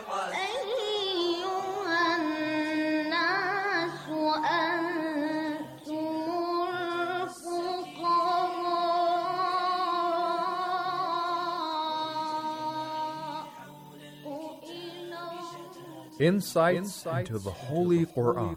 أيها الناس أنتم الفقراء. Insights into the Holy Quran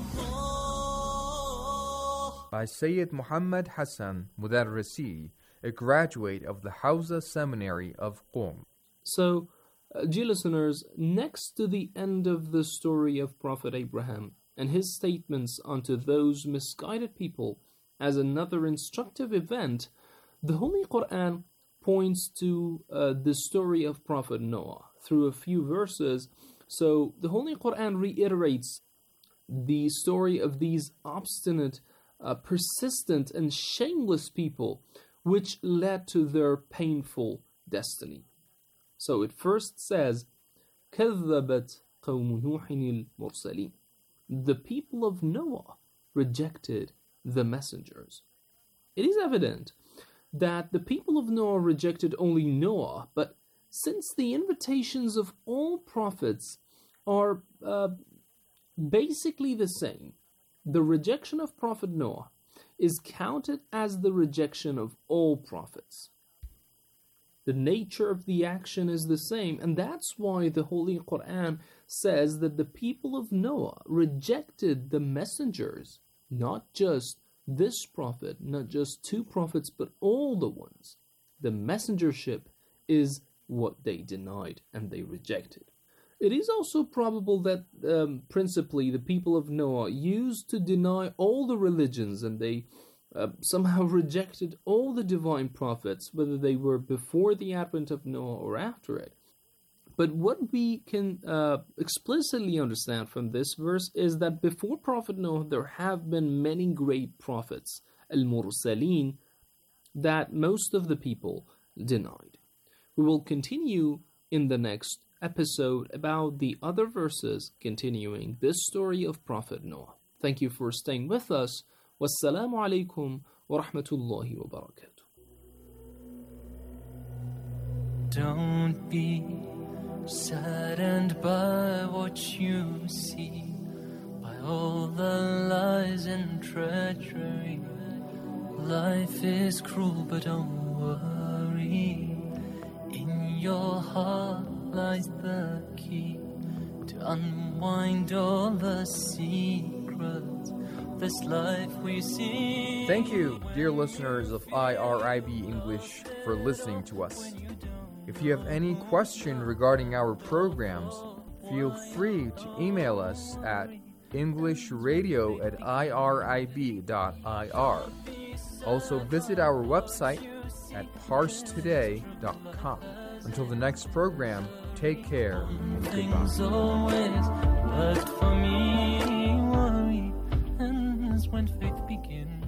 by Sayyid Muhammad Hassan Mudarrisi, a graduate of the Hawza Seminary of Qom. So, dear listeners, next to the end of the story of Prophet Abraham and his statements unto those misguided people as another instructive event, the Holy Quran points to the story of Prophet Noah through a few verses. So the Holy Quran reiterates the story of these obstinate, persistent, and shameless people, which led to their painful destiny. So it first says, كَذَّبَتْ قَوْمُ نُوحٍ الْمُرْسَلِينَ. The people of Noah rejected the messengers. It is evident that the people of Noah rejected only Noah, but since the invitations of all prophets are basically the same, the rejection of Prophet Noah is counted as the rejection of all prophets. The nature of the action is the same, and that's why the Holy Quran says that the people of Noah rejected the messengers, not just this prophet, not just two prophets, but all the ones. The messengership is what they denied and they rejected. It is also probable that principally the people of Noah used to deny all the religions, and they somehow rejected all the divine prophets, whether they were before the advent of Noah or after it. But what we can explicitly understand from this verse is that before Prophet Noah there have been many great prophets, al-Mursaleen, that most of the people denied. We will continue in the next episode about the other verses continuing this story of Prophet Noah. Thank you for staying with us. Wassalamu alaikum wa rahmatullahi wa barakatuh. Don't be saddened by what you see, by all the lies and treachery. Life is cruel, but don't worry. In your heart lies the key to unwind all the secrets of this life we see. Thank you, dear listeners of IRIB English, for listening to us. If you have any question regarding our programs, feel free to email us at englishradio@irib.ir. Also visit our website at parstoday.com. Until the next program, take care and Things goodbye. always worked for me. Worry ends when faith begins.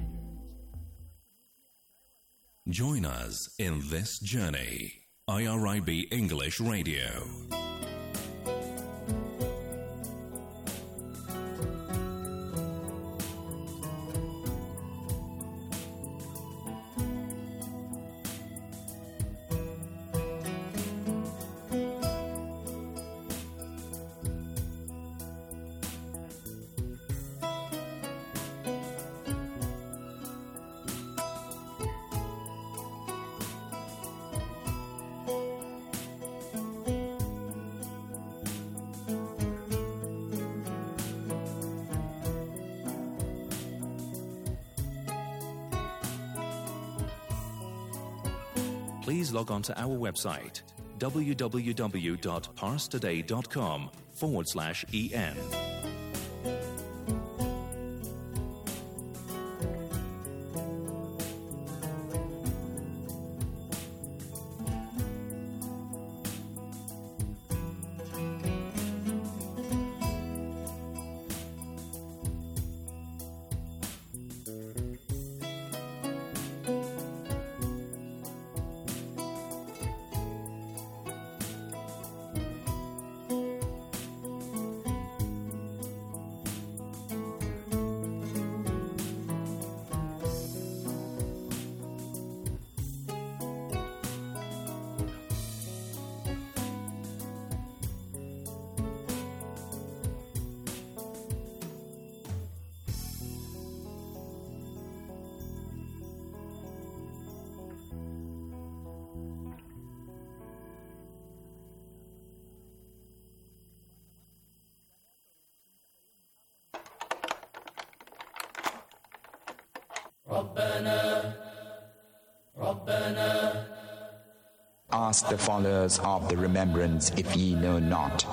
Join us in this journey. IRIB English Radio. Please log on to our website www.parstoday.com/en. Ask the followers of the remembrance if ye know not.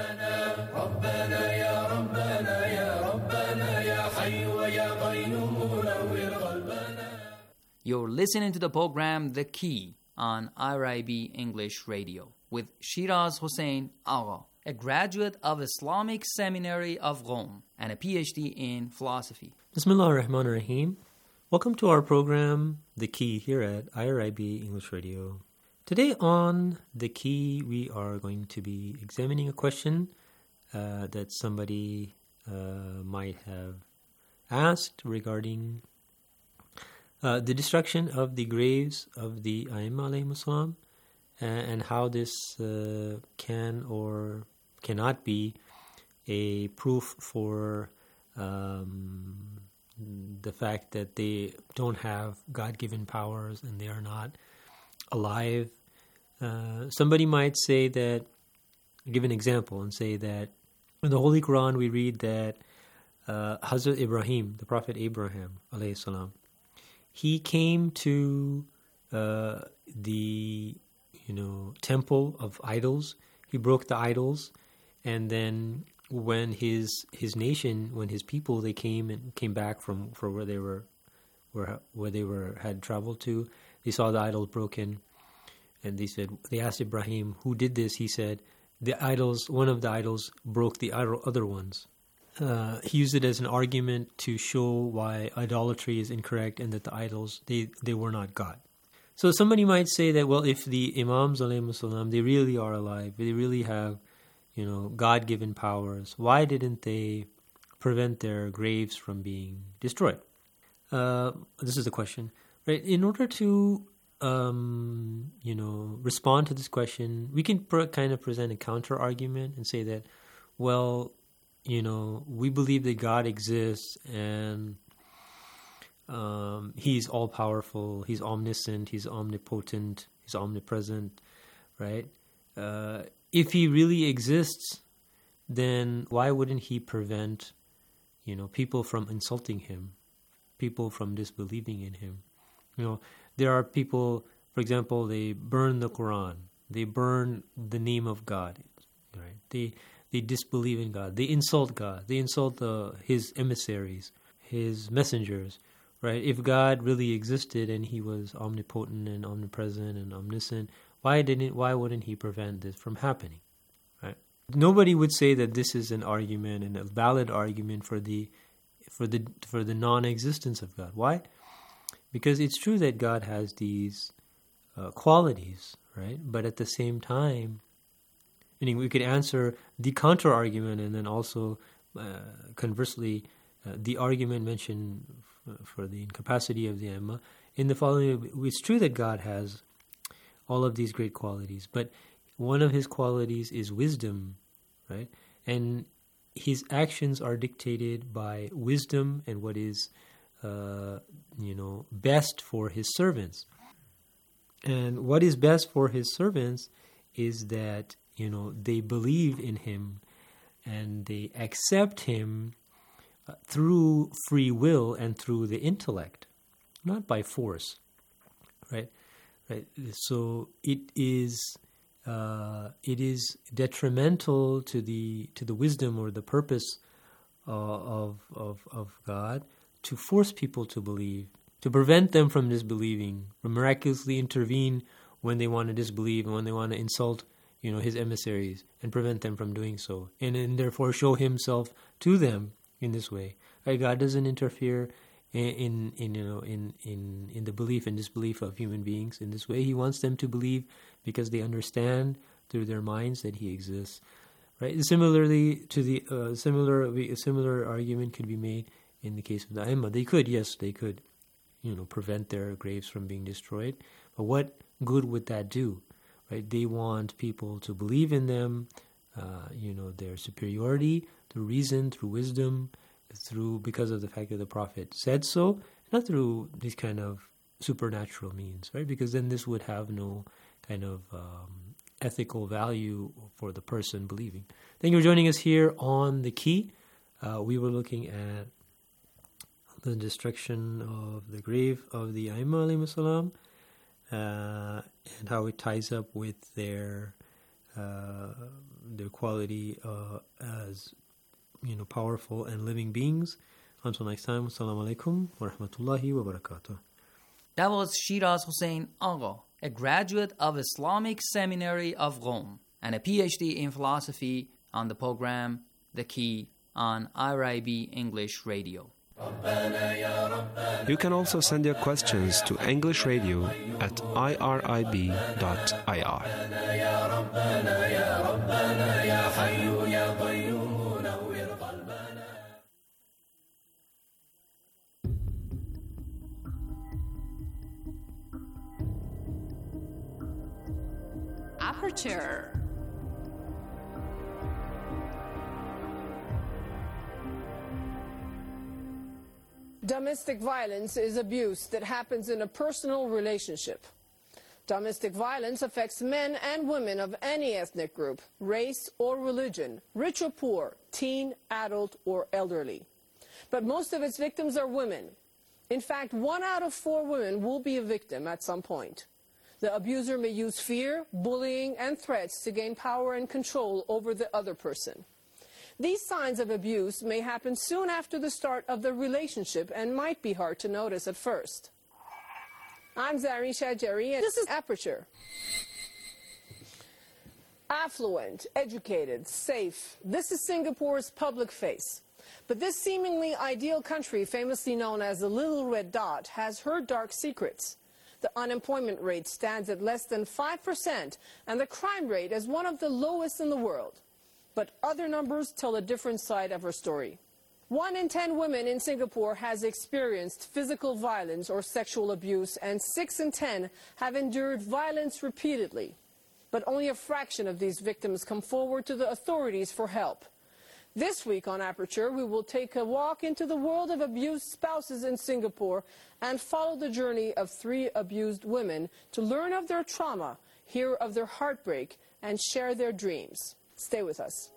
You're listening to the program The Key on IRIB English Radio with Shiraz Hussain Agha, a graduate of Islamic Seminary of Rome and a PhD in philosophy. Bismillah ar-Rahman ar-Rahim. Welcome to our program, The Key, here at IRIB English Radio. Today on The Key, we are going to be examining a question that somebody might have asked regarding the destruction of the graves of the A'imma alayhimus salam, and how this can or cannot be a proof for the fact that they don't have God-given powers and they are not alive. Somebody might say that, give an example and say that in the Holy Quran we read that Hazrat Ibrahim, the Prophet Abraham alayhi salam, he came to the temple of idols. He broke the idols, and then when his nation, when his people, they came back from where they had traveled to, they saw the idols broken, and they asked Ibrahim, who did this? He said, one of the idols broke the other ones. He used it as an argument to show why idolatry is incorrect and that the idols, they were not God. So somebody might say that, well, if the Imams alayhimus salam, they really are alive, they really have, God-given powers, why didn't they prevent their graves from being destroyed? This is the question, right? In order to, respond to this question, we can kind of present a counter argument and say that, well, we believe that God exists and He's all-powerful, He's omniscient, He's omnipotent, He's omnipresent, right? If He really exists, then why wouldn't He prevent, people from insulting Him, people from disbelieving in Him? There are people, for example, they burn the Quran, they burn the name of God, right? They disbelieve in God. They insult God. They insult His emissaries, His messengers, right? If God really existed and He was omnipotent and omnipresent and omniscient, why wouldn't He prevent this from happening, right? Nobody would say that this is an argument and a valid argument for the non-existence of God. Why? Because it's true that God has these qualities, right? But at the same time, meaning we could answer the counter-argument and then also, conversely, the argument mentioned for the incapacity of the Amma. In the following, it's true that God has all of these great qualities, but one of His qualities is wisdom, right? And His actions are dictated by wisdom and what is, best for His servants. And what is best for His servants is that they believe in Him and they accept Him through free will and through the intellect, not by force, right? Right. So it is detrimental to the wisdom or the purpose of God to force people to believe, to prevent them from disbelieving, or miraculously intervene when they want to disbelieve and when they want to insult His emissaries and prevent them from doing so, and therefore show Himself to them in this way. Right? God doesn't interfere in the belief and disbelief of human beings in this way. He wants them to believe because they understand through their minds that He exists. Right? Similarly, to the similar argument could be made in the case of the Aimma. They could prevent their graves from being destroyed, but what good would that do? Right? They want people to believe in them, their superiority through reason, through wisdom, because of the fact that the Prophet said so, not through these kind of supernatural means, right? Because then this would have no kind of ethical value for the person believing. Thank you for joining us here on The Key. We were looking at the destruction of the grave of the Aimma alayhi salam, and how it ties up with their quality as powerful and living beings. Until next time, assalamu alaikum wa rahmatullahi wa barakatuh. That was Shiraz Hossein Agha, a graduate of Islamic Seminary of Rome and a PhD in philosophy, on the program The Key on IRIB English Radio. You can also send your questions to English Radio at irib.ir. Aperture. Domestic violence is abuse that happens in a personal relationship. Domestic violence affects men and women of any ethnic group, race or religion, rich or poor, teen, adult or elderly. But most of its victims are women. In fact, 1 out of 4 women will be a victim at some point. The abuser may use fear, bullying, and threats to gain power and control over the other person. These signs of abuse may happen soon after the start of the relationship and might be hard to notice at first. I'm Zareen Shajeri, and this is Aperture. Affluent, educated, safe. This is Singapore's public face. But this seemingly ideal country, famously known as the Little Red Dot, has her dark secrets. The unemployment rate stands at less than 5%, and the crime rate is one of the lowest in the world. But other numbers tell a different side of her story. 1 in 10 women in Singapore has experienced physical violence or sexual abuse, and 6 in 10 have endured violence repeatedly. But only a fraction of these victims come forward to the authorities for help. This week on Aperture, we will take a walk into the world of abused spouses in Singapore and follow the journey of 3 abused women to learn of their trauma, hear of their heartbreak, and share their dreams. Stay with us.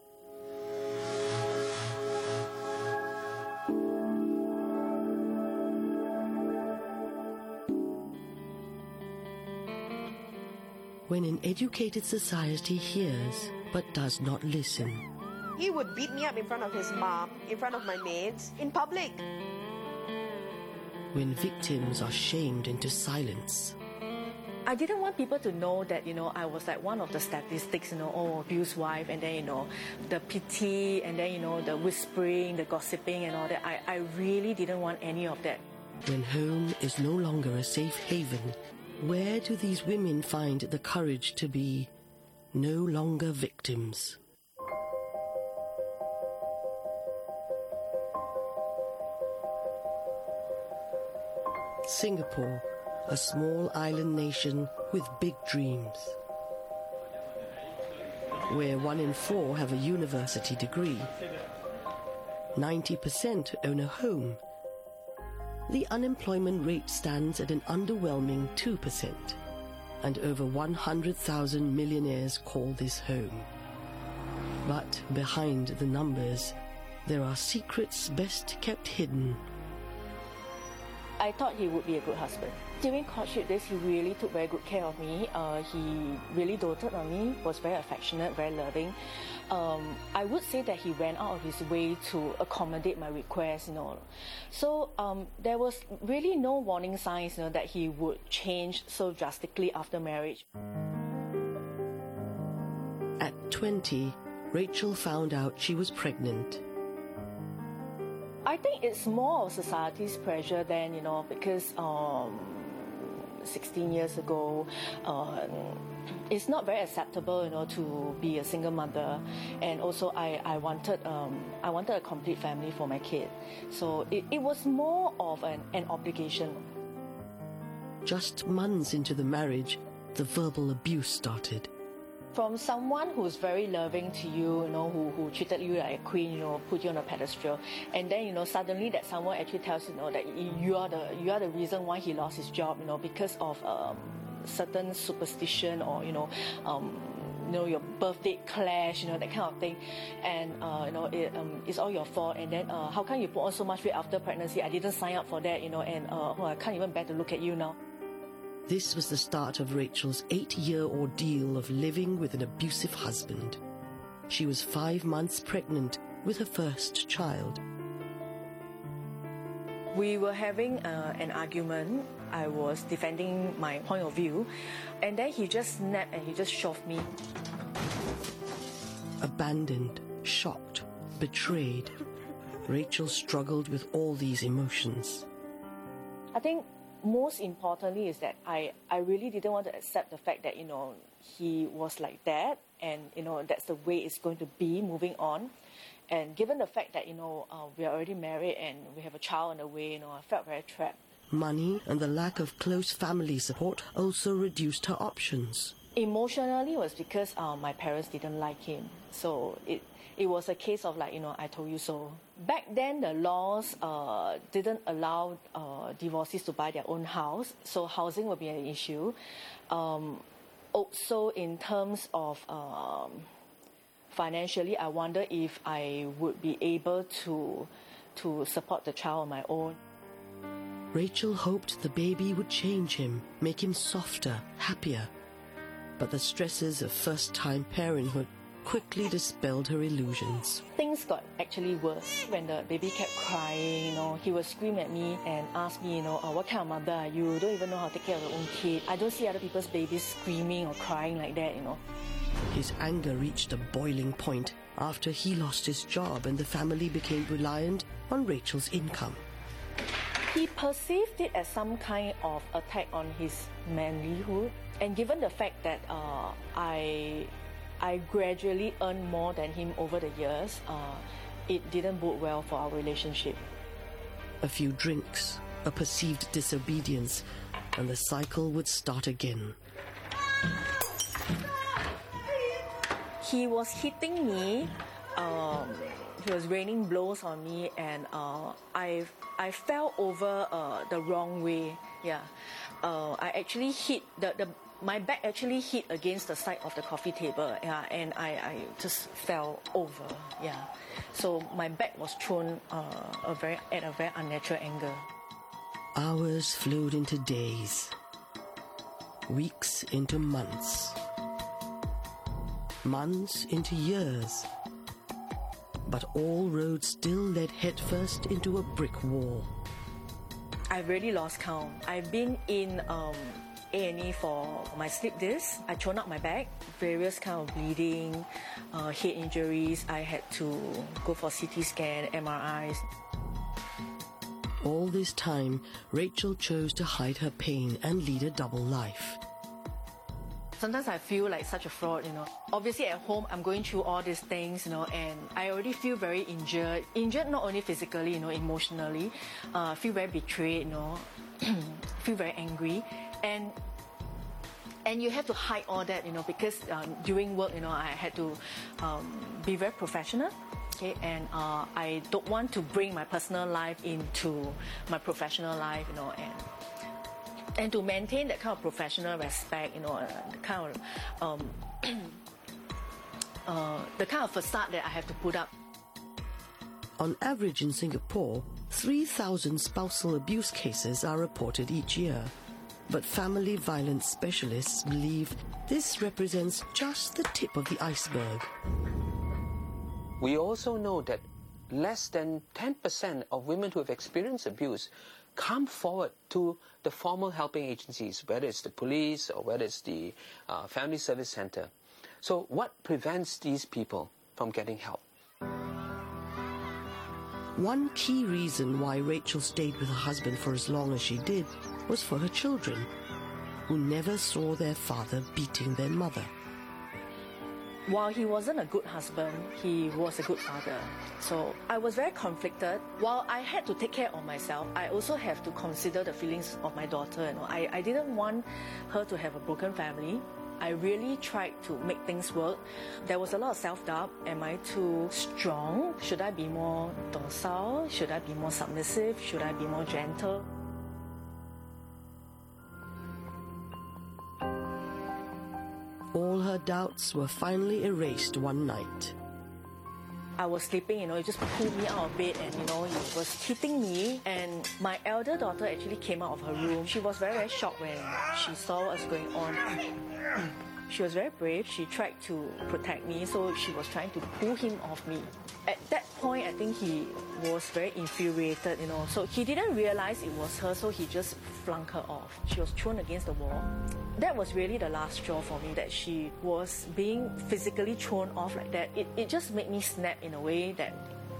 When an educated society hears but does not listen. He would beat me up in front of his mom, in front of my maids, in public. When victims are shamed into silence. I didn't want people to know that, I was like one of the statistics, abused wife, and then, the pity, and then, the whispering, the gossiping and all that. I really didn't want any of that. When home is no longer a safe haven, where do these women find the courage to be no longer victims? Singapore, a small island nation with big dreams, where 1 in 4 have a university degree, 90% own a home. The unemployment rate stands at an underwhelming 2%, and over 100,000 millionaires call this home. But behind the numbers, there are secrets best kept hidden. I thought he would be a good husband. During courtship days, he really took very good care of me. He really doted on me, was very affectionate, very loving. I would say that he went out of his way to accommodate my requests, So there was really no warning signs, that he would change so drastically after marriage. At 20, Rachel found out she was pregnant. I think it's more of society's pressure than, because 16 years ago, it's not very acceptable, to be a single mother. And also I wanted a complete family for my kid. So it was more of an obligation. Just months into the marriage, the verbal abuse started. From someone who's very loving to you, who treated you like a queen, put you on a pedestal, and then suddenly that someone actually tells you that you are the reason why he lost his job, because of certain superstition or your birth date clash, that kind of thing, and it's all your fault. And then how come you put on so much weight after pregnancy? I didn't sign up for that, and I can't even bear to look at you now. This was the start of Rachel's 8-year ordeal of living with an abusive husband. She was 5 months pregnant with her first child. We were having an argument. I was defending my point of view, and then he just snapped and he just shoved me. Abandoned, shocked, betrayed, Rachel struggled with all these emotions. I think most importantly is that I really didn't want to accept the fact that, he was like that, and, that's the way it's going to be moving on. And given the fact that, we are already married and we have a child on the way, I felt very trapped. Money and the lack of close family support also reduced her options. Emotionally was because my parents didn't like him. So it was a case of like, I told you so. Back then, the laws didn't allow divorcees to buy their own house, so housing would be an issue. Also, in terms of financially, I wonder if I would be able to support the child on my own. Rachel hoped the baby would change him, make him softer, happier. But the stresses of first-time parenthood quickly dispelled her illusions. Things got actually worse. When the baby kept crying, he would scream at me and ask me, what kind of mother are you? Don't even know how to take care of your own kid. I don't see other people's babies screaming or crying like that, His anger reached a boiling point after he lost his job and the family became reliant on Rachel's income. He perceived it as some kind of attack on his manlyhood. And given the fact that I gradually earned more than him over the years, it didn't bode well for our relationship. A few drinks, a perceived disobedience, and the cycle would start again. He was hitting me. He was raining blows on me, and I fell over the wrong way. Yeah, I actually hit my back actually hit against the side of the coffee table. Yeah, and I just fell over. Yeah, so my back was thrown at a very unnatural angle. Hours flowed into days, weeks into months, months into years. But all roads still led headfirst into a brick wall. I've really lost count. I've been in A&E for my slip disc. I torn up my back, various kind of bleeding, head injuries. I had to go for CT scan, MRIs. All this time, Rachel chose to hide her pain and lead a double life. Sometimes I feel like such a fraud, Obviously at home, I'm going through all these things, and I already feel very injured. Injured not only physically, emotionally. Feel very betrayed, feel very angry. And you have to hide all that, because during work, I had to be very professional. Okay, and I don't want to bring my personal life into my professional life, and to maintain that kind of professional respect, the kind of facade that I have to put up. On average in Singapore, 3,000 spousal abuse cases are reported each year. But family violence specialists believe this represents just the tip of the iceberg. We also know that less than 10% of women who have experienced abuse come forward to the formal helping agencies, whether it's the police or whether it's the family service center. So what prevents these people from getting help? One key reason why Rachel stayed with her husband for as long as she did was for her children, who never saw their father beating their mother. While he wasn't a good husband, he was a good father. So I was very conflicted. While I had to take care of myself, I also have to consider the feelings of my daughter. I didn't want her to have a broken family. I really tried to make things work. There was a lot of self-doubt. Am I too strong? Should I be more docile? Should I be more submissive? Should I be more gentle? All all her doubts were finally erased one night. I was sleeping, he just pulled me out of bed and, he was hitting me. And my elder daughter actually came out of her room. She was very, very shocked when she saw what was going on. She was very brave. She tried to protect me, so she was trying to pull him off me. At that point, I think he was very infuriated, So he didn't realize it was her, so he just flung her off. She was thrown against the wall. That was really the last straw for me, that she was being physically thrown off like that. It just made me snap in a way that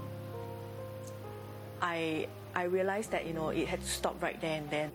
I realized that, it had to stop right there and then.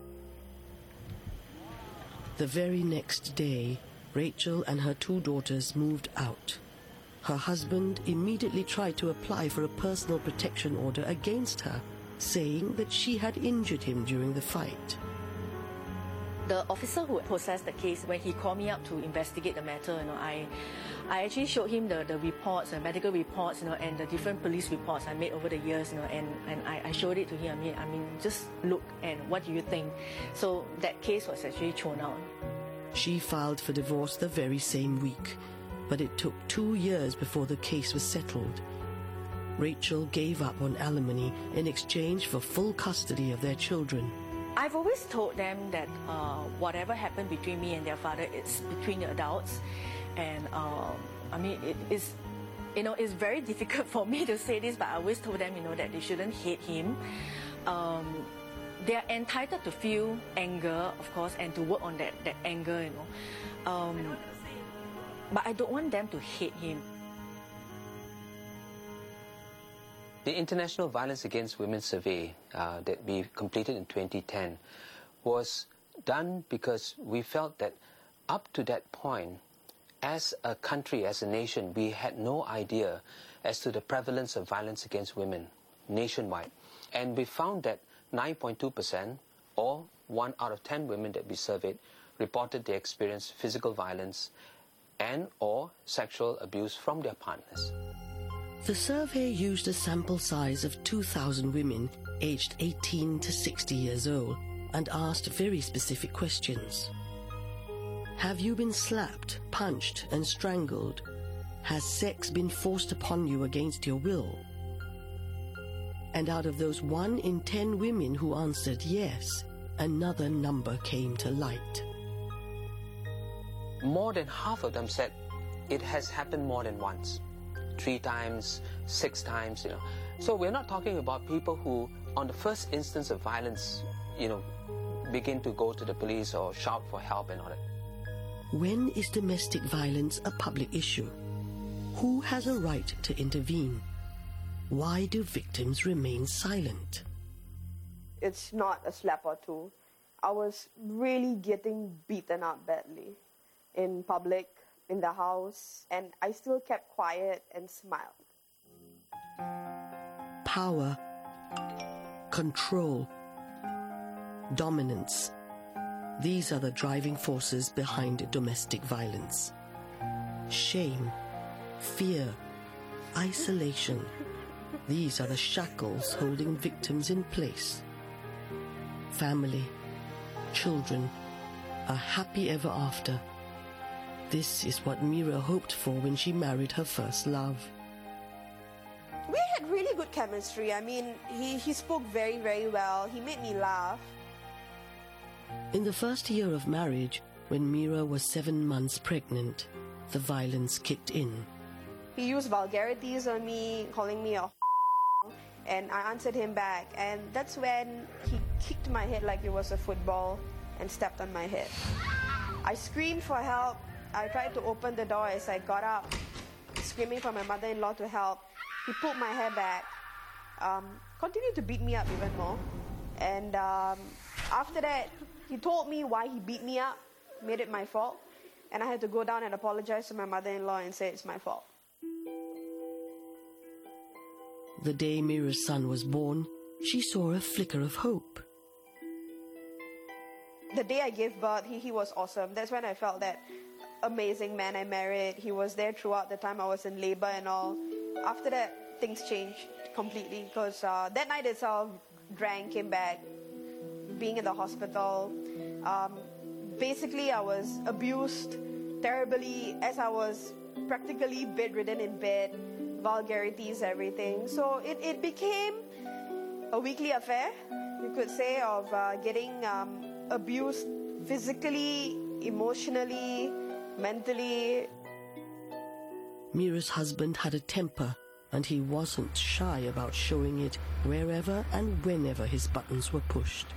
The very next day, Rachel and her 2 daughters moved out. Her husband immediately tried to apply for a personal protection order against her, saying that she had injured him during the fight. The officer who processed the case, when he called me up to investigate the matter, I actually showed him the reports, the medical reports, and the different police reports I made over the years, and I showed it to him. I mean, just look and what do you think? So that case was actually thrown out. She filed for divorce the very same week, but it took 2 years before the case was settled. Rachel gave up on alimony in exchange for full custody of their children. I've always told them that whatever happened between me and their father, it's between the adults. And it's very difficult for me to say this, but I always told them, that they shouldn't hate him. They are entitled to feel anger, of course, and to work on that anger, But I don't want them to hate him. The International Violence Against Women survey that we completed in 2010 was done because we felt that up to that point, as a country, as a nation, we had no idea as to the prevalence of violence against women nationwide. And we found that 9.2%, or 1 out of 10 women that we surveyed, reported they experienced physical violence and or sexual abuse from their partners. The survey used a sample size of 2,000 women aged 18 to 60 years old and asked very specific questions. Have you been slapped, punched, and strangled? Has sex been forced upon you against your will? And out of those 1 in 10 women who answered yes, another number came to light. More than half of them said it has happened more than once. 3 times, 6 times, So we're not talking about people who, on the first instance of violence, begin to go to the police or shout for help and all that. When is domestic violence a public issue? Who has a right to intervene? Why do victims remain silent? It's not a slap or two. I was really getting beaten up badly in public, in the house, and I still kept quiet and smiled. Power, control, dominance. These are the driving forces behind domestic violence. Shame, fear, isolation. These are the shackles holding victims in place. Family, children, a happy ever after. This is what Mira hoped for when she married her first love. We had really good chemistry. I mean, he spoke very, very well. He made me laugh. In the first year of marriage, when Mira was 7 months pregnant, the violence kicked in. He used vulgarities on me, calling me a and I answered him back. And that's when he kicked my head like it was a football and stepped on my head. I screamed for help. I tried to open the door as I got up, screaming for my mother-in-law to help. He pulled my hair back, continued to beat me up even more. And after that, he told me why he beat me up, made it my fault. And I had to go down and apologize to my mother-in-law and say it's my fault. The day Mira's son was born, she saw a flicker of hope. The day I gave birth, he was awesome. That's when I felt that amazing man I married. He was there throughout the time I was in labor and all. After that, things changed completely because that night itself, Drang came back, being in the hospital. Basically, I was abused terribly as I was practically bedridden in bed, vulgarities, everything. So it became a weekly affair, you could say, of getting abused physically, emotionally, mentally. Mira's husband had a temper, and he wasn't shy about showing it wherever and whenever his buttons were pushed.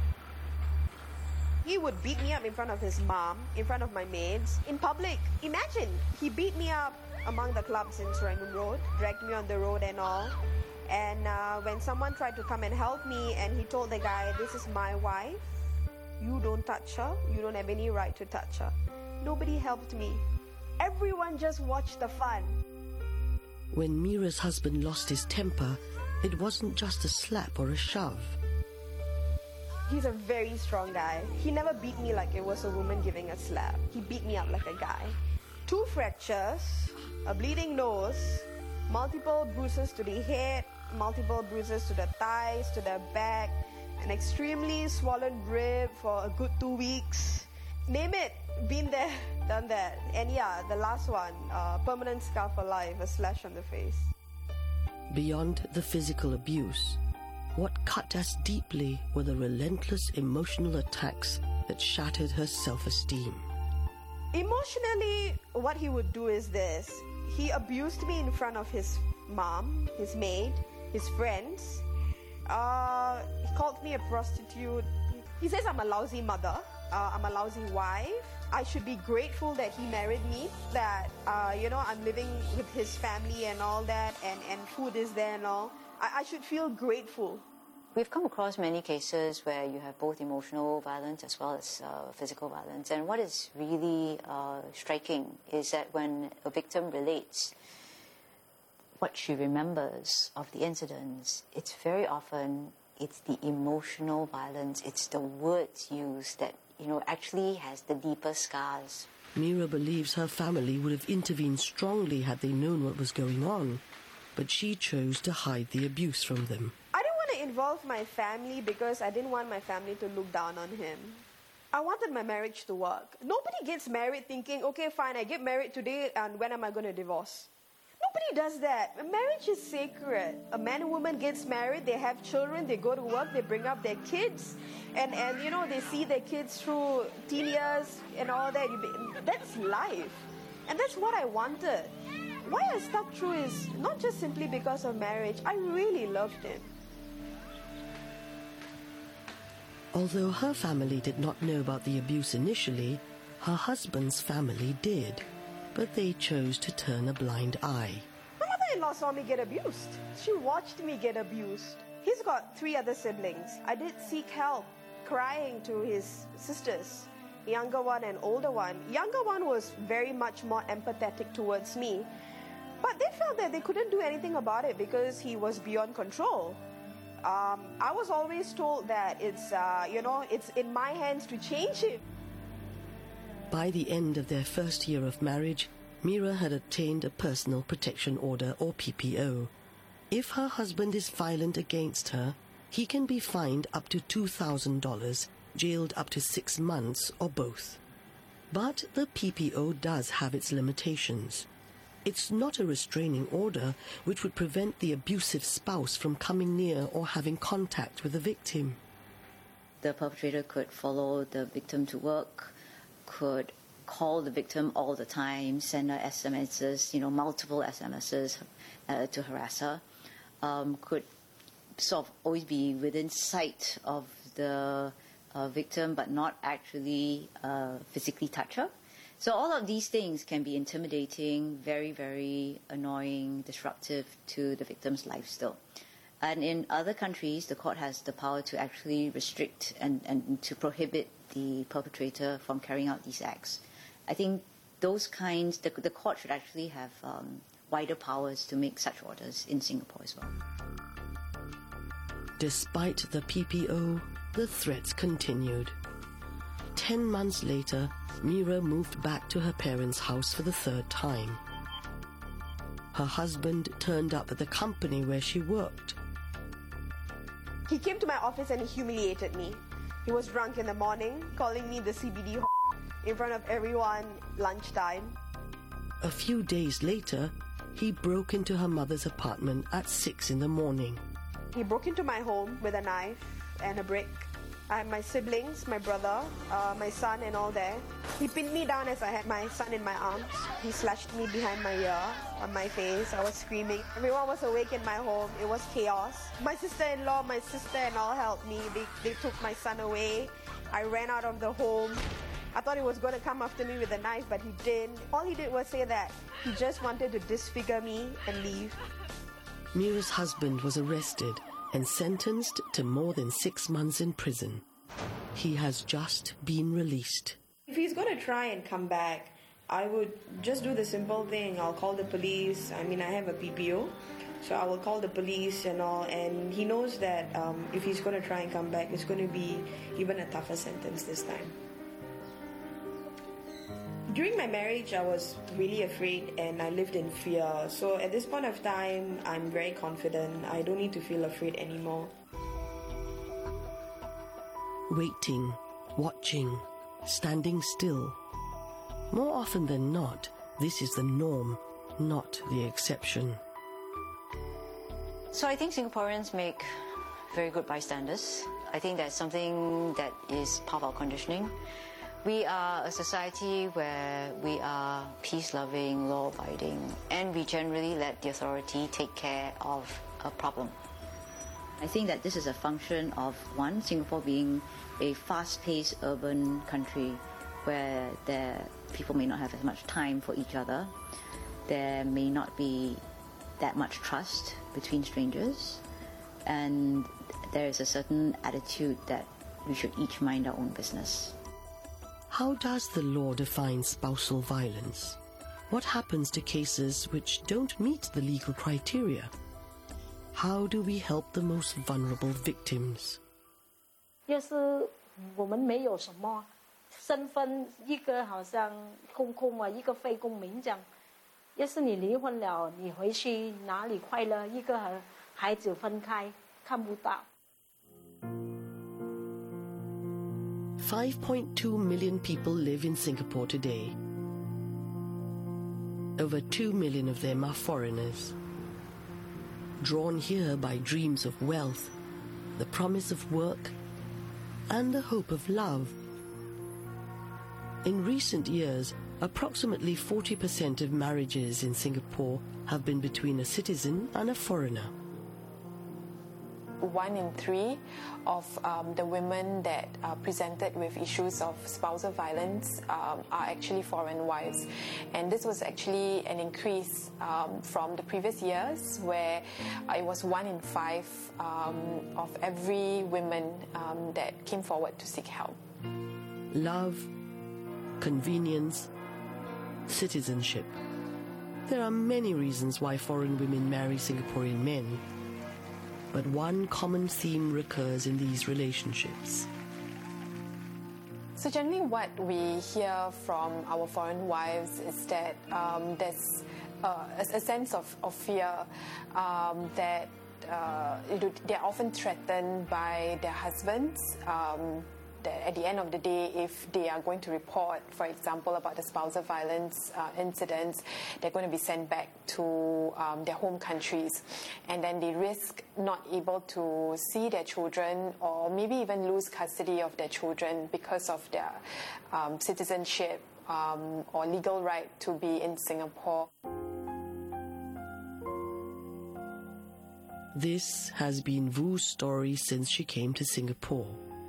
He would beat me up in front of his mom, in front of my maids, in public. Imagine, he beat me up among the clubs in Serangoon Road, dragged me on the road and all. And when someone tried to come and help me, and he told the guy, "This is my wife, you don't touch her, you don't have any right to touch her." Nobody helped me. Everyone just watched the fun. When Mira's husband lost his temper, it wasn't just a slap or a shove. He's a very strong guy. He never beat me like it was a woman giving a slap. He beat me up like a guy. 2 fractures, a bleeding nose, multiple bruises to the head, multiple bruises to the thighs, to the back, an extremely swollen rib for a good 2 weeks. Name it, been there, done that. And yeah, the last one, permanent scar for life, a slash on the face. Beyond the physical abuse, what cut us deeply were the relentless emotional attacks that shattered her self-esteem. Emotionally, what he would do is this. He abused me in front of his mom, his maid, his friends. He called me a prostitute. He says I'm a lousy mother. I'm a lousy wife. I should be grateful that he married me, that, I'm living with his family and all that, and food is there and all. I should feel grateful. We've come across many cases where you have both emotional violence as well as physical violence. And what is really striking is that when a victim relates what she remembers of the incidents, it's very often it's the emotional violence, it's the words used that, actually has the deeper scars. Mira believes her family would have intervened strongly had they known what was going on, but she chose to hide the abuse from them. I didn't want to involve my family because I didn't want my family to look down on him. I wanted my marriage to work. Nobody gets married thinking, okay, fine, I get married today, and when am I going to divorce? Nobody does that. Marriage is sacred. A man and woman gets married, they have children, they go to work, they bring up their kids, and they see their kids through teen years and all that. That's life. And that's what I wanted. Why I stuck through is not just simply because of marriage. I really loved him. Although her family did not know about the abuse initially, her husband's family did. But they chose to turn a blind eye. My mother-in-law saw me get abused. She watched me get abused. He's got 3 other siblings. I did seek help, crying to his sisters, younger one and older one. Younger one was very much more empathetic towards me. But they felt that they couldn't do anything about it because he was beyond control. I was always told that it's in my hands to change him. By the end of their first year of marriage, Mira had obtained a personal protection order, or PPO. If her husband is violent against her, he can be fined up to $2,000, jailed up to 6 months, or both. But the PPO does have its limitations. It's not a restraining order which would prevent the abusive spouse from coming near or having contact with the victim. The perpetrator could follow the victim to work, could call the victim all the time, send her SMSs, multiple SMSs to harass her, could sort of always be within sight of the victim but not actually physically touch her. So all of these things can be intimidating, very, very annoying, disruptive to the victim's life still. And in other countries, the court has the power to actually restrict and to prohibit the perpetrator from carrying out these acts. I think those kinds, the court should actually have wider powers to make such orders in Singapore as well. Despite the PPO, the threats continued. 10 months later, Mira moved back to her parents' house for the 3rd time. Her husband turned up at the company where she worked. He came to my office and he humiliated me. He was drunk in the morning, calling me the CBD in front of everyone lunchtime. A few days later, he broke into her mother's apartment at 6 in the morning. He broke into my home with a knife and a brick. I had my siblings, my brother, my son and all there. He pinned me down as I had my son in my arms. He slashed me behind my ear, on my face. I was screaming. Everyone was awake in my home. It was chaos. My sister-in-law, my sister and all helped me. They took my son away. I ran out of the home. I thought he was going to come after me with a knife, but he didn't. All he did was say that he just wanted to disfigure me and leave. Mira's husband was arrested and sentenced to more than 6 months in prison. He has just been released. If he's going to try and come back, I would just do the simple thing. I'll call the police. I mean, I have a PPO, so I will call the police and all. And he knows that if he's going to try and come back, it's going to be even a tougher sentence this time. During my marriage, I was really afraid and I lived in fear. So at this point of time, I'm very confident. I don't need to feel afraid anymore. Waiting, watching, standing still. More often than not, this is the norm, not the exception. So I think Singaporeans make very good bystanders. I think that's something that is part of our conditioning. We are a society where we are peace-loving, law-abiding, and we generally let the authority take care of a problem. I think that this is a function of, one, Singapore being a fast-paced urban country where people may not have as much time for each other. There may not be that much trust between strangers, and there is a certain attitude that we should each mind our own business. How does the law define spousal violence? What happens to cases which don't meet the legal criteria? How do we help the most vulnerable victims? 要是我们没有什么身份，一个好像公公啊，一个非公民这样。要是你离婚了，你回去哪里快乐？一个和孩子分开，看不到。 5.2 million people live in Singapore today. Over 2 million of them are foreigners, drawn here by dreams of wealth, the promise of work, and the hope of love. In recent years, approximately 40% of marriages in Singapore have been between a citizen and a foreigner. 1 in 3 of the women that are presented with issues of spousal violence are actually foreign wives. And this was actually an increase from the previous years, where it was 1 in 5 of every woman that came forward to seek help. Love, convenience, citizenship. There are many reasons why foreign women marry Singaporean men. But one common theme recurs in these relationships. So generally what we hear from our foreign wives is that there's a sense of fear, that they're often threatened by their husbands, that at the end of the day, if they are going to report, for example, about the spousal violence incidents, they're going to be sent back to their home countries. And then they risk not able to see their children, or maybe even lose custody of their children because of their citizenship or legal right to be in Singapore. This has been Vu's story since she came to Singapore.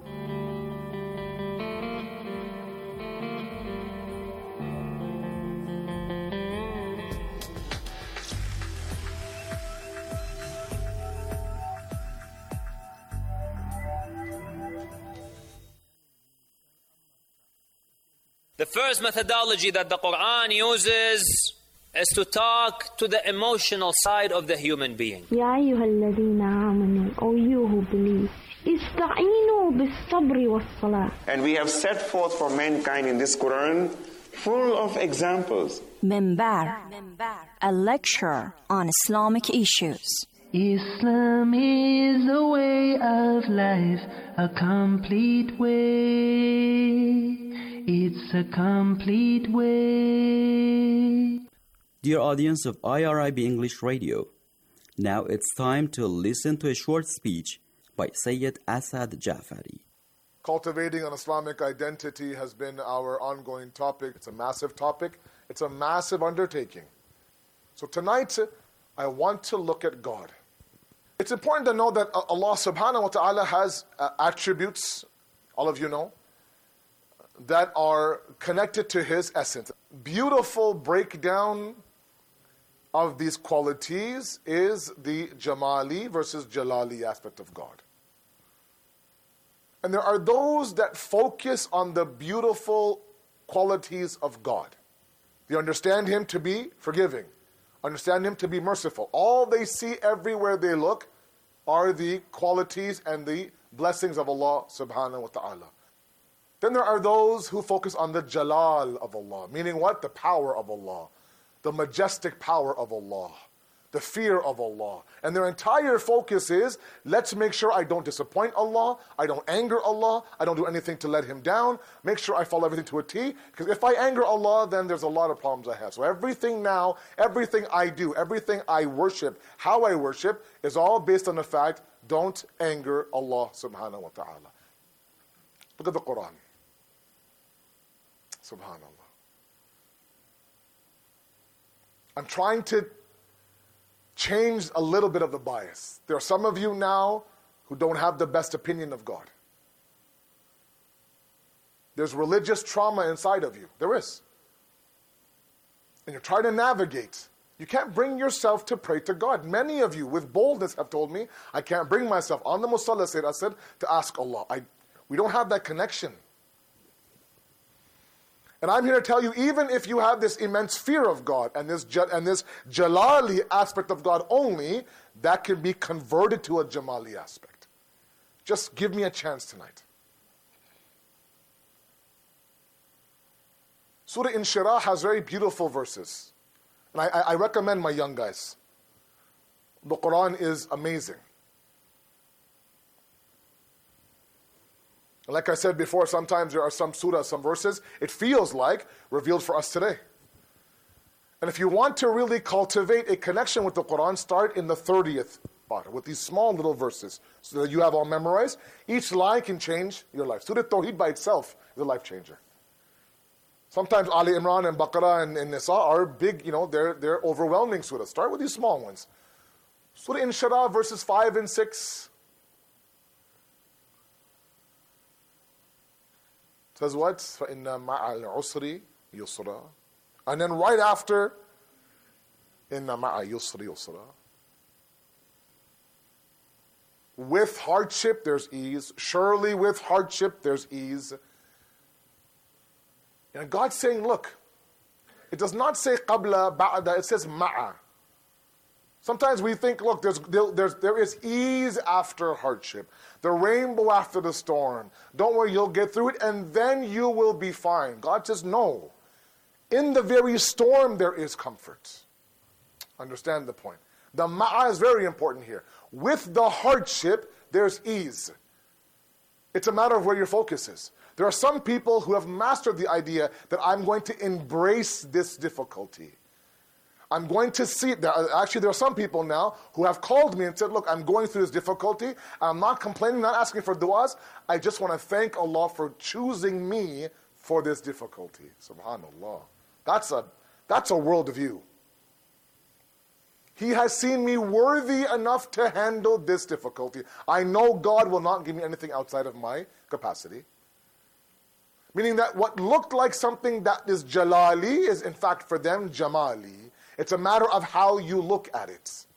The first methodology that the Quran uses is to talk to the emotional side of the human being. يا أيها الذين آمنوا, O you who believe, استعينوا بالصبر والصلاة. And we have set forth for mankind in this Quran full of examples. Minbar, a lecture on Islamic issues. Islam is a way of life, a complete way. It's a complete way. Dear audience of IRIB English Radio, now it's time to listen to a short speech by Sayyid Asad Jafari. Cultivating an Islamic identity has been our ongoing topic. It's a massive topic. It's a massive undertaking. So tonight, I want to look at God. It's important to know that Allah subhanahu wa ta'ala has attributes, all of you know, that are connected to His essence. Beautiful breakdown of these qualities is the Jamali versus Jalali aspect of God. And there are those that focus on the beautiful qualities of God. They understand Him to be forgiving, understand Him to be merciful. All they see everywhere they look are the qualities and the blessings of Allah subhanahu wa ta'ala. Then there are those who focus on the Jalal of Allah, meaning what? The power of Allah, the majestic power of Allah, the fear of Allah. And their entire focus is, let's make sure I don't disappoint Allah, I don't anger Allah, I don't do anything to let Him down, make sure I follow everything to a T, because if I anger Allah, then there's a lot of problems I have. So everything now, everything I do, everything I worship, how I worship, is all based on the fact, don't anger Allah subhanahu wa ta'ala. Look at the Quran. Subhanallah. I'm trying to change a little bit of the bias. There are some of you now who don't have the best opinion of God. There's religious trauma inside of you. There is. And you're trying to navigate. You can't bring yourself to pray to God. Many of you with boldness have told me, I can't bring myself on the Musalla Sayyid Asad to ask Allah. We don't have that connection. And I'm here to tell you, even if you have this immense fear of God and this Jalali aspect of God only, that can be converted to a Jamali aspect. Just give me a chance tonight. Surah Inshirah has very beautiful verses. And I recommend my young guys. The Quran is amazing. Like I said before, sometimes there are some surahs, some verses, it feels like revealed for us today. And if you want to really cultivate a connection with the Quran, start in the 30th part, with these small little verses, so that you have all memorized. Each line can change your life. Surah Tawheed by itself is a life changer. Sometimes Ali Imran and Baqarah and Nisa are big, they're overwhelming surahs. Start with these small ones. Surah Inshirah, verses 5 and 6. Says what? فَإِنَّ مَعَ الْعُسْرِ يُسْرًا. And then right after, إِنَّ مَعَ يُسْرِ يُسْرًا. With hardship, there's ease. Surely with hardship, there's ease. And God's saying, look, it does not say قَبْلَ بَعْدَ, it says مَعَ. Sometimes we think, look, there is ease after hardship. The rainbow after the storm. Don't worry, you'll get through it and then you will be fine. God says, no. In the very storm, there is comfort. Understand the point. The ma'a is very important here. With the hardship, there's ease. It's a matter of where your focus is. There are some people who have mastered the idea that I'm going to embrace this difficulty. I'm going to see, actually there are some people now who have called me and said, look, I'm going through this difficulty. I'm not complaining, not asking for du'as. I just want to thank Allah for choosing me for this difficulty. Subhanallah. That's a worldview. He has seen me worthy enough to handle this difficulty. I know God will not give me anything outside of my capacity. Meaning that what looked like something that is Jalali is in fact for them Jamali. It's a matter of how you look at it.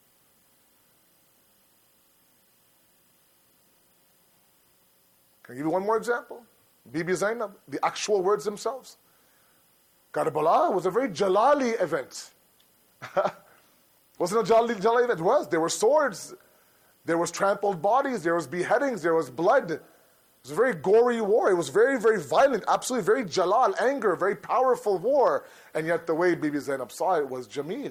Can I give you one more example? Bibi Zainab, the actual words themselves. Karbala was a very Jalali event. Wasn't a Jalali event? It was. There were swords. There was trampled bodies. There was beheadings. There was blood. It was a very gory war. It was very, very violent. Absolutely very Jalal, anger, very powerful war. And yet the way Bibi Zainab saw it was Jamil.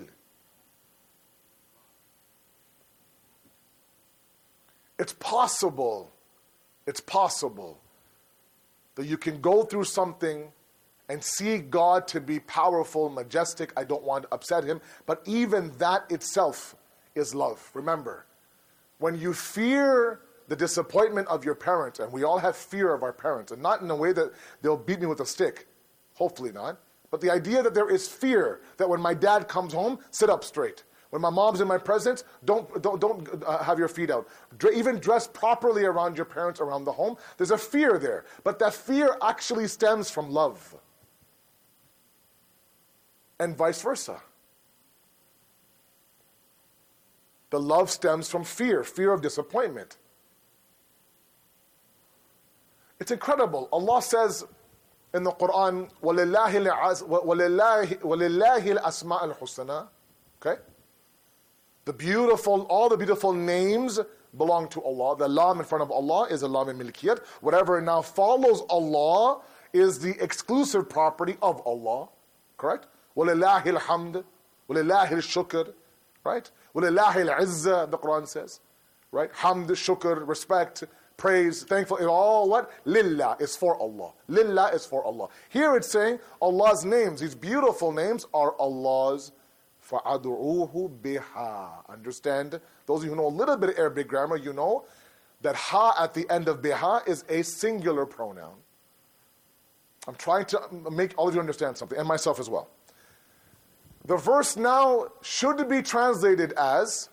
It's possible that you can go through something and see God to be powerful, majestic. I don't want to upset him. But even that itself is love. Remember, when you fear the disappointment of your parents, and we all have fear of our parents, and not in a way that they'll beat me with a stick, hopefully not, but the idea that there is fear that when my dad comes home, sit up straight. When my mom's in my presence, don't have your feet out. Even dress properly around your parents, around the home. There's a fear there. But that fear actually stems from love. And vice versa. The love stems from fear of disappointment. It's incredible. Allah says in the Quran, وَلِلَّهِ الْأَسْمَاءُ الْحُسْنَى. Okay? All the beautiful names belong to Allah. The lam in front of Allah is a lam in milkiyat. Whatever now follows Allah is the exclusive property of Allah. Correct? وَلِلَّهِ الْحَمْدِ وَلِلَّهِ الشُّكْرِ. Right? وَلِلَّهِ الْعِزَّةِ, the Quran says. Right? Hamd, shukr, respect, praise, thankful, it all what? Lillah is for Allah. Lillah is for Allah. Here it's saying Allah's names, these beautiful names are Allah's. فَأَدْعُوهُ بِهَا. Understand? Those of you who know a little bit of Arabic grammar, you know that ha at the end of biha is a singular pronoun. I'm trying to make all of you understand something, and myself as well. The verse now should be translated as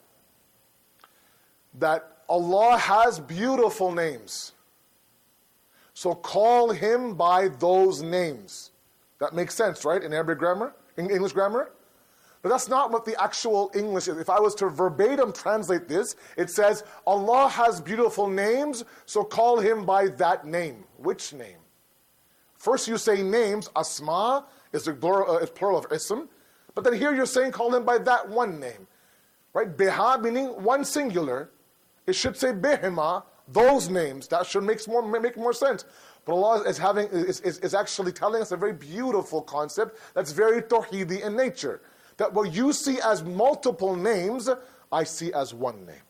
that Allah has beautiful names. So call him by those names. That makes sense, right? In Arabic grammar, in English grammar? But that's not what the actual English is. If I was to verbatim translate this, it says, Allah has beautiful names, so call him by that name. Which name? First you say names, asma is the plural of ism, but then here you're saying call him by that one name. Right? Biha meaning one singular. It should say bihima, those names. That should make more sense. But Allah is actually telling us a very beautiful concept that's very tawheedi in nature. That what you see as multiple names, I see as one name.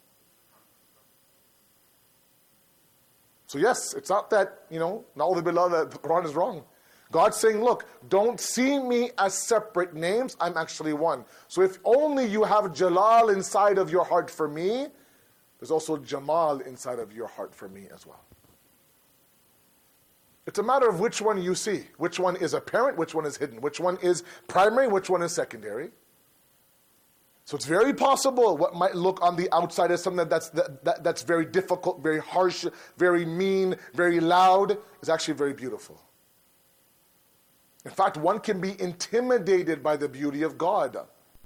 So yes, it's not that, na'udhu billah, that the Quran is wrong. God's saying, look, don't see me as separate names, I'm actually one. So if only you have Jalal inside of your heart for me, there's also Jamal inside of your heart for me as well. It's a matter of which one you see. Which one is apparent, which one is hidden. Which one is primary, which one is secondary. So it's very possible what might look on the outside as something that's very difficult, very harsh, very mean, very loud, is actually very beautiful. In fact, one can be intimidated by the beauty of God.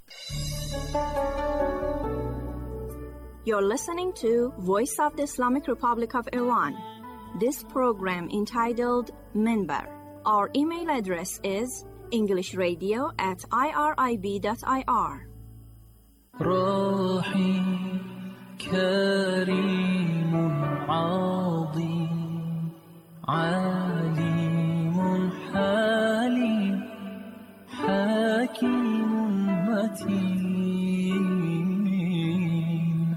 You're listening to Voice of the Islamic Republic of Iran. This program entitled Minbar. Our email address is englishradio@irib.ir. روحي كريم عظيم عليم حليم حكيم متين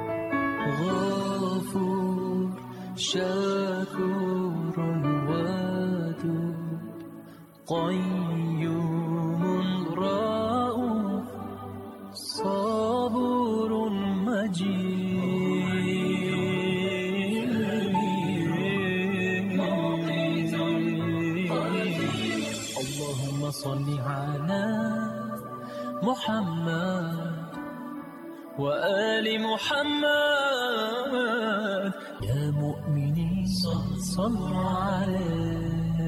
غفور شكور ودود قيوم رؤوف صبور مجيد اللهم صل على محمد وآل محمد يا مؤمنين صلوا عليه.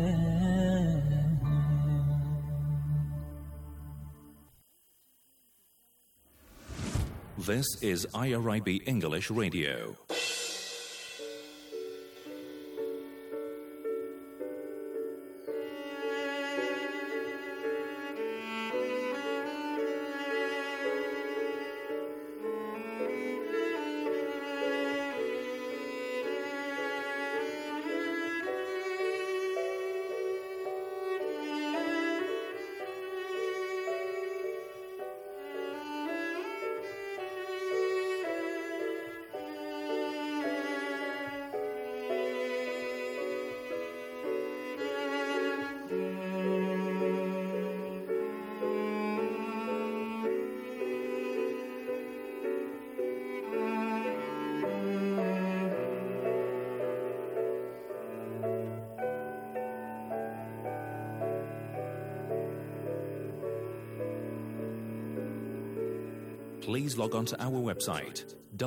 This is IRIB English Radio. please log on to our website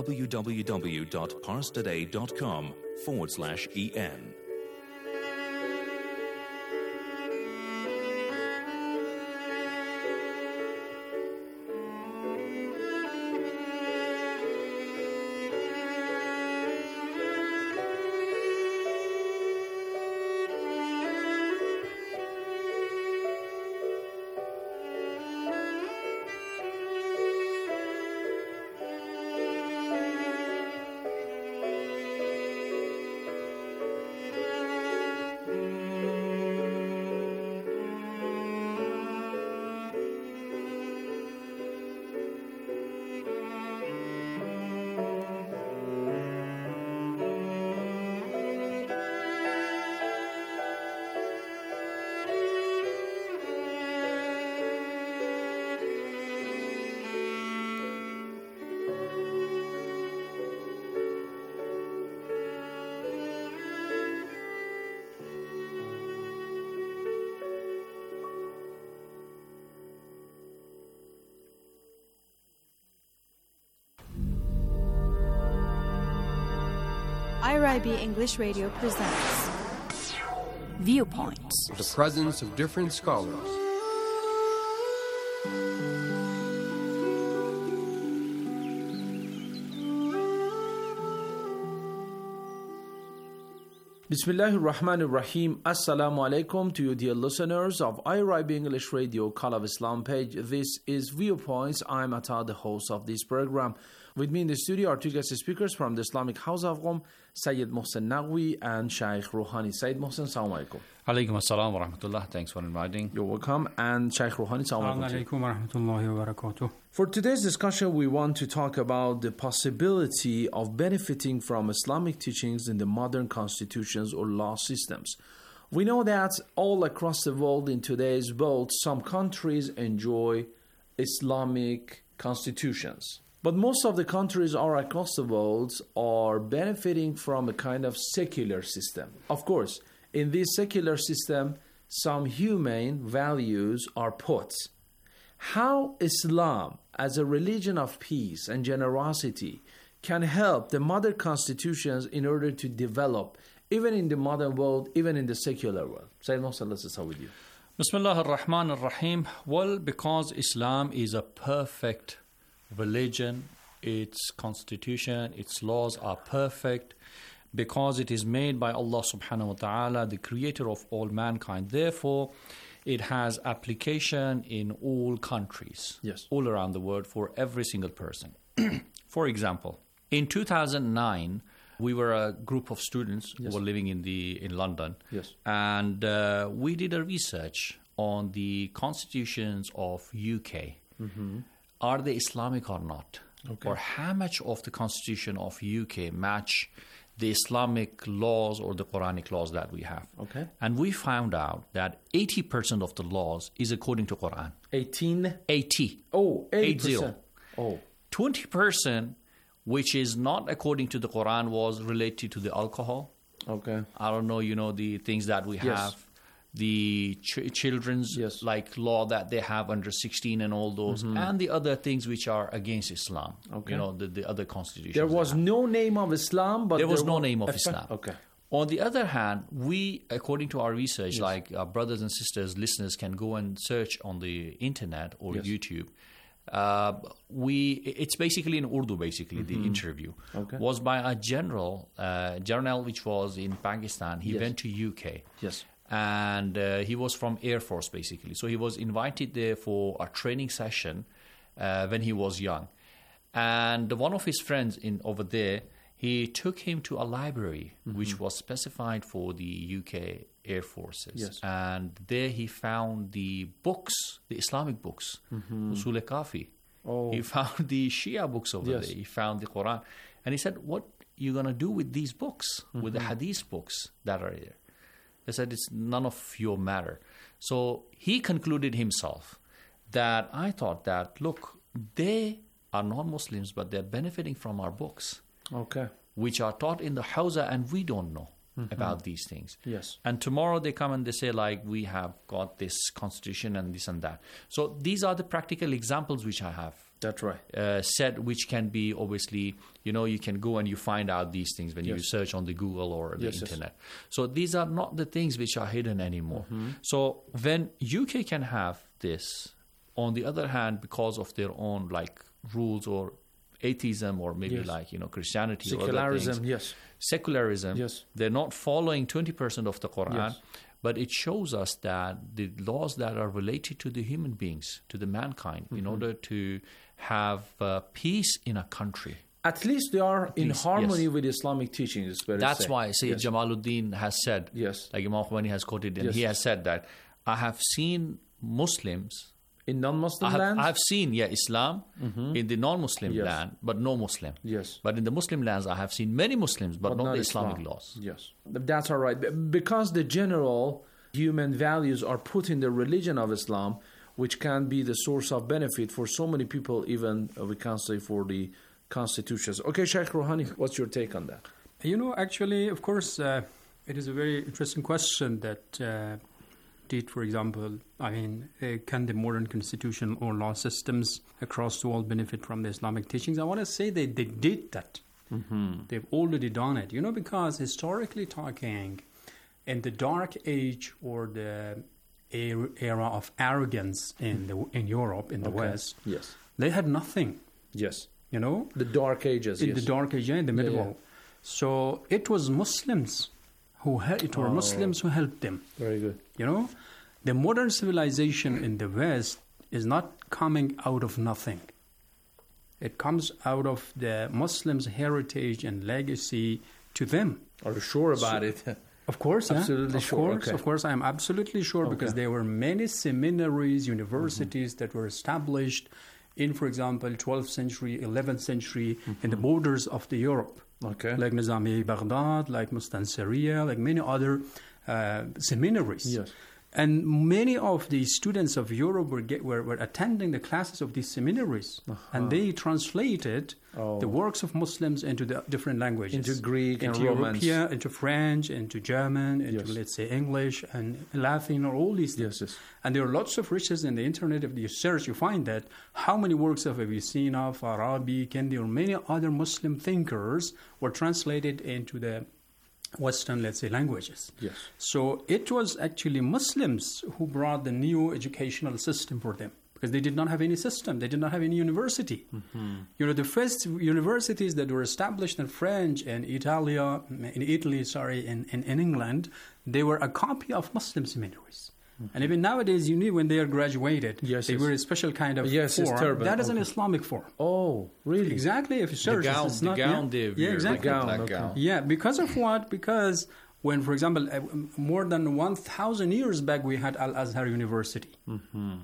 www.parstoday.com/en. IRIB English Radio presents Viewpoints. The presence of different scholars. Bismillahir Rahmanir Rahim. Assalamu alaikum to you, dear listeners of IRIB English Radio Call of Islam page. This is Viewpoints. I'm Atta, the host of this program. With me in the studio are two guest speakers from the Islamic House of Qom, Sayyid Mohsen Naqvi and Shaykh Rouhani. Sayyid Mohsen, assalamu alaikum. Alaikum assalam wa rahmatullah. Thanks for inviting. You're welcome. And Shaykh Rouhani, assalamu alaikum wa rahmatullahi wa barakatuh. For today's discussion, we want to talk about the possibility of benefiting from Islamic teachings in the modern constitutions or law systems. We know that all across the world in today's world, some countries enjoy Islamic constitutions. But most of the countries all across the world are benefiting from a kind of secular system. Of course, in this secular system, some humane values are put. How Islam, as a religion of peace and generosity, can help the modern constitutions in order to develop, even in the modern world, even in the secular world? Sayyid Mohsen, let's start with you. Bismillah ar-Rahman ar-Rahim. Well, because Islam is a perfect religion, its constitution, its laws are perfect, because it is made by Allah subhanahu wa ta'ala, the creator of all mankind. Therefore, it has application in all countries, yes, all around the world, for every single person. For example, in 2009, we were a group of students who were living in London, and we did a research on the constitutions of UK. Are they Islamic or not? Or how much of the constitution of UK match the Islamic laws or the Quranic laws that we have? And we found out that 80% of the laws is according to Quran. 80. Oh, 80%. Oh. 20%, which is not according to the Quran, was related to the alcohol. I don't know, the things that we have. The children's like law that they have under 16 and all those, and the other things which are against Islam. The other constitutions. There was no name of Islam, but there was no name of Islam. On the other hand, we, according to our research, like our brothers and sisters, listeners can go and search on the internet or YouTube. It's basically in Urdu, the interview was by a general which was in Pakistan. He went to UK. And he was from Air Force, basically. So he was invited there for a training session when he was young. And one of his friends over there, he took him to a library which was specified for the UK Air Forces. And there he found the books, the Islamic books, Usul Kafi. He found the Shia books over there. He found the Quran. And he said, what are you going to do with these books, with the Hadith books that are there? They said, it's none of your matter. So he concluded himself that I thought that, look, they are non-Muslims, but they're benefiting from our books, which are taught in the Hawza, and we don't know about these things. And tomorrow they come and they say, like, we have got this constitution and this and that. So these are the practical examples which I have That's right. Set, which can be obviously, you can go and you find out these things when you search on the Google or the internet. So these are not the things which are hidden anymore. So when UK can have this, on the other hand, because of their own rules or atheism or maybe Christianity or other things, secularism, they're not following 20% of the Quran. But it shows us that the laws that are related to the human beings, to the mankind, in order to have peace in a country. At least they are in harmony with Islamic teachings. That's why Sayyid Jamaluddin has said, like Imam Khomeini has quoted, and he has said that, I have seen Muslims in non-Muslim lands? I have seen, Islam in the non-Muslim land, but no Muslim. But in the Muslim lands, I have seen many Muslims, but not the Islamic laws. That's all right. Because the general human values are put in the religion of Islam, which can be the source of benefit for so many people, even we can say for the constitutions. Okay, Sheikh Rouhani, what's your take on that? Actually, of course, it is a very interesting question that for example, can the modern constitution or law systems across the world benefit from the Islamic teachings? I want to say they did that. They've already done it. Because historically talking, in the dark age or the era of arrogance in Europe, in the West, they had nothing. The Dark Ages. In the Dark Age, in the medieval. So it was Muslims Muslims who helped them. Very good. The modern civilization in the West is not coming out of nothing. It comes out of the Muslims' heritage and legacy to them. Are you sure about it? Of course, absolutely sure. Of course, I am absolutely sure because there were many seminaries, universities that were established in, for example, 12th century, 11th century, in the borders of the Europe. Like Nizami Baghdad, like Mustansiriya, like many other seminaries. And many of the students of Europe were attending the classes of these seminaries. And they translated the works of Muslims into the different languages. Into Greek into and Romance. European, into French, into German, into, let's say, English and Latin, or all these things. And there are lots of riches in the internet. If you search, you find that how many works of Avicenna, Farabi, Kendi, or many other Muslim thinkers were translated into the Western, let's say, languages. So it was actually Muslims who brought the new educational system for them, because they did not have any system. They did not have any university. The first universities that were established in French and in England, they were a copy of Muslim seminaries. And even nowadays, when they are graduated, they wear a special kind of form. Turban. That is an Islamic form. Oh, really? Exactly. If you search, the gown they wear. Exactly. The gown. Yeah, because of what? Because when, for example, more than 1,000 years back, we had Al-Azhar University. And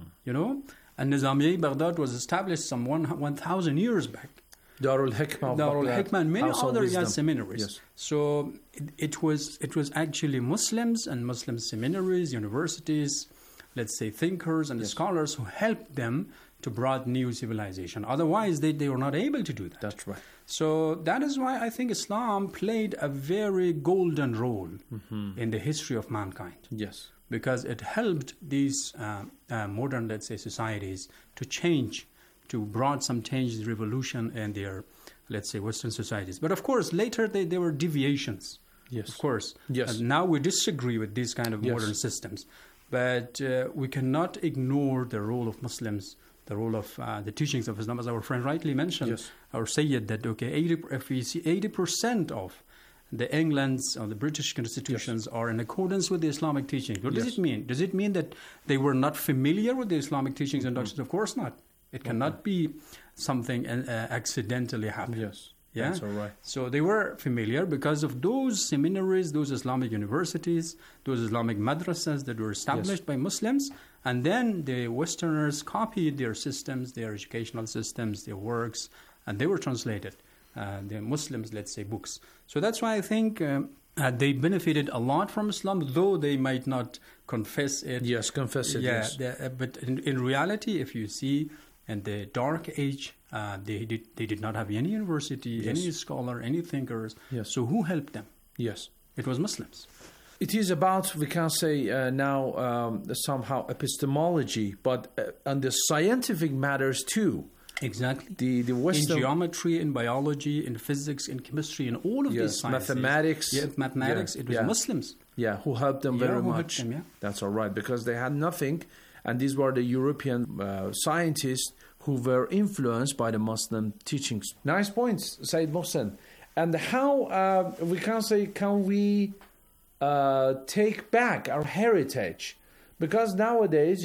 Nizamiya Baghdad was established some 1,000 years back. Darul Hikmah, and many other seminaries. So it was actually Muslims and Muslim seminaries, universities, let's say thinkers and scholars who helped them to bring new civilization. Otherwise, they were not able to do that. That's right. So that is why I think Islam played a very golden role in the history of mankind. Because it helped these modern, let's say, societies to change, to brought some change, revolution in their, let's say, Western societies. But of course, later there were deviations. Of course. And now we disagree with these kind of modern systems. But we cannot ignore the role of Muslims, the role of the teachings of Islam, as our friend rightly mentioned, our Sayyid, that, if we see 80% of the England's or the British constitutions are in accordance with the Islamic teachings. What does it mean? Does it mean that they were not familiar with the Islamic teachings and doctrines? Of course not. It cannot be something accidentally happened. That's all right. So they were familiar because of those seminaries, those Islamic universities, those Islamic madrasas that were established by Muslims, and then the Westerners copied their systems, their educational systems, their works, and they were translated. The Muslims, let's say, books. So that's why I think they benefited a lot from Islam, though they might not confess it. Confess it. But in reality, if you see, in the Dark Age, they did not have any university, any scholar, any thinkers. So who helped them? It was Muslims. It is about, we can say now, somehow epistemology, but on the scientific matters too. Exactly. The Western in geometry, in biology, in physics, in chemistry, in all of these sciences. Mathematics. Yeah, mathematics. It was Muslims. Yeah, who helped them very much. That's all right, because they had nothing, and these were the European scientists who were influenced by the Muslim teachings. Nice points, Said Mohsen. And how can we take back our heritage? Because nowadays,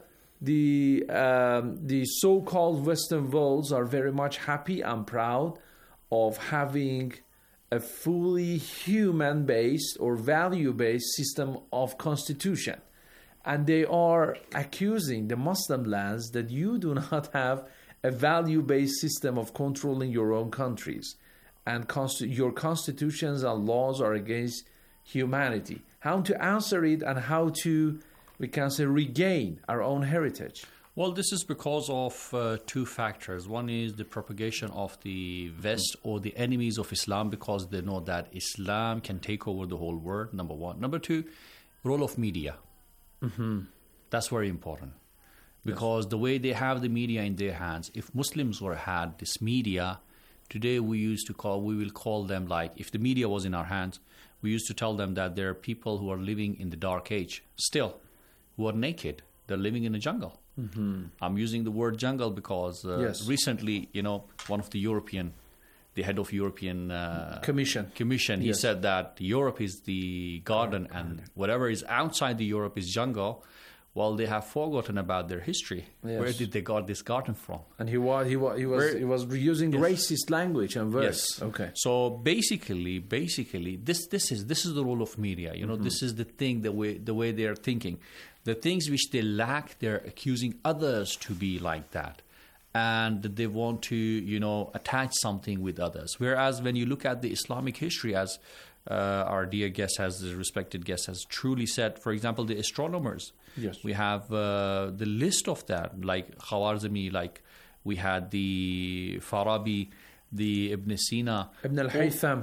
the so-called Western worlds are very much happy and proud of having a fully human-based or value-based system of constitution. And they are accusing the Muslim lands that you do not have a value-based system of controlling your own countries. And your constitutions and laws are against humanity. How to answer it and how to, we can say, regain our own heritage? Well, this is because of two factors. One is the propagation of the West or the enemies of Islam, because they know that Islam can take over the whole world, number one. Number two, role of media. Mm-hmm. That's very important. Because the way they have the media in their hands, if Muslims had this media, today we will call them, like, if the media was in our hands, we used to tell them that there are people who are living in the dark age, still, who are naked. They're living in a jungle. Mm-hmm. I'm using the word jungle because recently, one of the head of European Commission, he said that Europe is the garden and whatever is outside the Europe is jungle. Well, they have forgotten about their history. Yes. Where did they got this garden from? And he was using racist language and words. Yes. Okay. So basically, this is the role of media. This is the thing, the way they are thinking. The things which they lack, they're accusing others to be like that. And they want to, attach something with others. Whereas when you look at the Islamic history, as our dear guest the respected guest has truly said, for example, the astronomers. Yes. We have the list of that, like Khawarizmi, like we had the Farabi, the Ibn Sina, Ibn al-Haytham.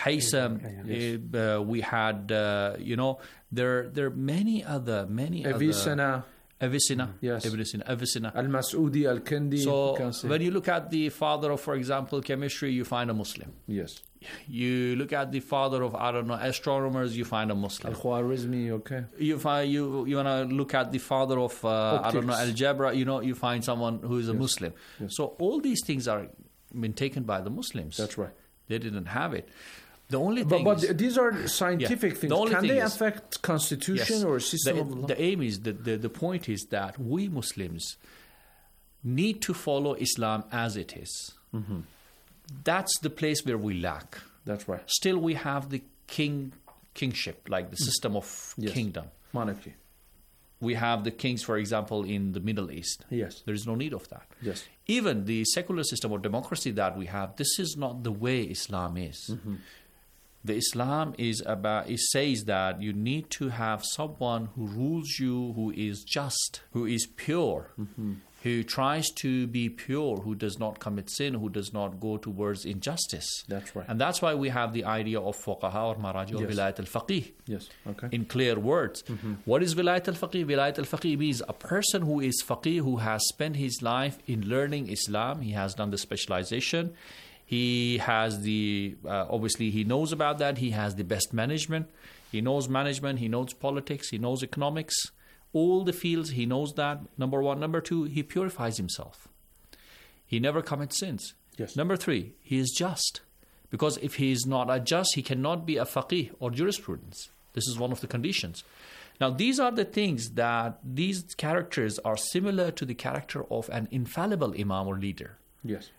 Yes. We had, there are many other. Avicenna, yes. Ibn Sina, Avicenna. Al-Mas'udi, Al-Kindi. So when you look at the father of, for example, chemistry, you find a Muslim. Yes. You look at the father of, astronomers, you find a Muslim. Al-Khwarizmi, okay. You want to look at the father of, algebra, you find someone who is a Muslim. Yes. So all these things are been taken by the Muslims. That's right. They didn't have it. The only thing but these are scientific things. Can they affect constitution or system of law? The aim is, the point is that we Muslims need to follow Islam as it is. Mm-hmm. That's the place where we lack. That's right. Still we have the kingship, like the system of kingdom. Monarchy. We have the kings, for example, in the Middle East. Yes. There is no need of that. Yes. Even the secular system or democracy that we have, this is not the way Islam is. Mm-hmm. The Islam it says that you need to have someone who rules you, who is just, who is pure, mm-hmm. who tries to be pure, who does not commit sin, who does not go towards injustice. That's right. And that's why we have the idea of fuqaha or maraji or vilayat al-faqih. Yes, okay. In clear words. Mm-hmm. What is vilayat al-faqih? Vilayat al-faqih means a person who is faqih, who has spent his life in learning Islam. He has done the specialization. He has obviously he knows about that. He has the best management. He knows management. He knows politics. He knows economics. All the fields, he knows that. Number one. Number two, he purifies himself. He never commits sins. Yes. Number three, he is just. Because if he is not a just, he cannot be a faqih or jurisprudence. This is one of the conditions. Now, these are the things that these characters are similar to the character of an infallible imam or leader. Yes.